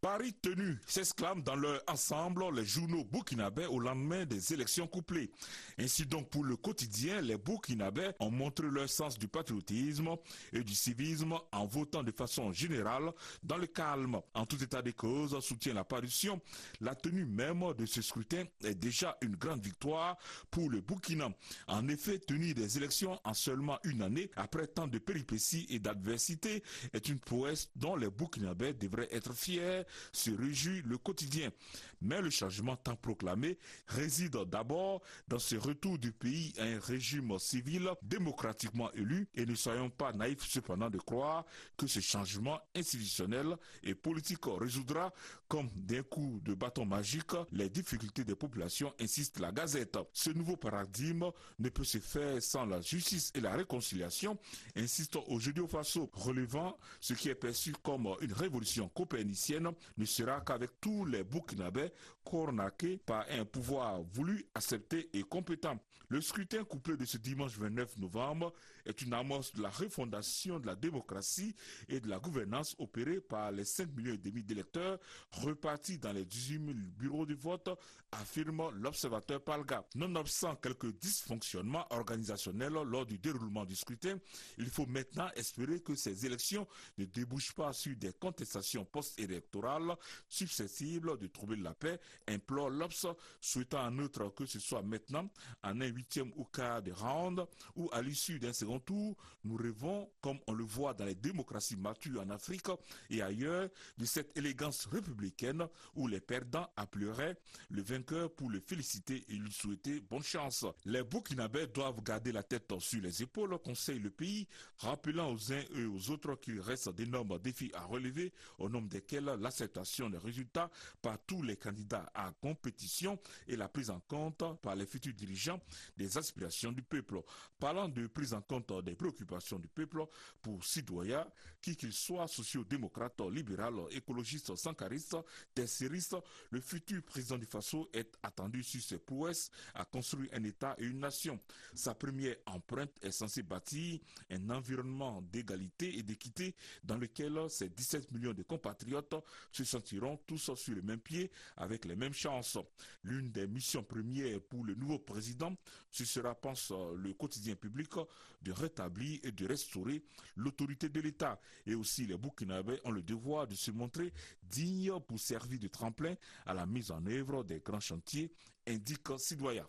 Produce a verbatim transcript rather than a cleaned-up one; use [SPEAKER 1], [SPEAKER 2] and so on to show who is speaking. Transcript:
[SPEAKER 1] Paris tenu, s'exclament dans leur ensemble les journaux burkinabés au lendemain des élections couplées. Ainsi donc pour le quotidien, les burkinabés ont montré leur sens du patriotisme et du civisme en votant de façon générale dans le calme. En tout état de cause, soutient la parution. La tenue même de ce scrutin est déjà une grande victoire pour le Burkina. En effet, tenir des élections en seulement une année après tant de péripéties et d'adversité est une prouesse dont les burkinabés devraient être fiers, se réjouit le quotidien. Mais le changement tant proclamé réside d'abord dans ce retour du pays à un régime civil démocratiquement élu et ne soyons pas naïfs cependant de croire que ce changement institutionnel et politique résoudra comme d'un coup de bâton magique les difficultés des populations, insiste la Gazette. Ce nouveau paradigme ne peut se faire sans la justice et la réconciliation, insiste au Burkina Faso, relevant ce qui est perçu comme une révolution copernicienne ne sera qu'avec tous les Burkinabés cornaqués par un pouvoir voulu, accepté et compétent. Le scrutin couplé de ce dimanche vingt-neuf novembre est une amorce de la refondation de la démocratie et de la gouvernance opérée par les cinq millions et demi d'électeurs repartis dans les dix-huit mille bureaux de vote, affirme l'observateur Palga. Nonobstant quelques dysfonctionnements organisationnels lors du déroulement du scrutin, il faut maintenant espérer que ces élections ne débouchent pas sur des contestations post-électorales susceptibles de troubler la paix, implore l'Obs, souhaitant en outre que ce soit maintenant, en un huitième ou quart de round, ou à l'issue d'un second tour, nous rêvons, comme on le voit dans les démocraties matures en Afrique et ailleurs, de cette élégance républicaine où les perdants appelleraient le vainqueur pour le féliciter et lui souhaiter bonne chance. Les Burkinabés doivent garder la tête sur les épaules, conseille le pays, rappelant aux uns et aux autres qu'il reste d'énormes défis à relever, au nombre desquels l'acceptation des résultats par tous les candidats à compétition et la prise en compte par les futurs dirigeants des aspirations du peuple. Parlant de prise en compte des préoccupations du peuple, pour Sidoya, qui qu'il soit sociodémocrate, libéral, écologiste, sankariste, tercériste, le futur président du Faso est attendu sur ses prouesses à construire un État et une nation. Sa première empreinte est censée bâtir un environnement d'égalité et d'équité dans lequel ses dix-sept millions de compatriotes se sentiront tous sur le même pied avec les mêmes chances. L'une des missions premières pour le nouveau président, ce sera, pense le quotidien public, de rétablir et de restaurer l'autorité de l'État. Et aussi les Burkinabés ont le devoir de se montrer dignes pour servir de tremplin à la mise en œuvre des grands chantiers, indique Sidoya.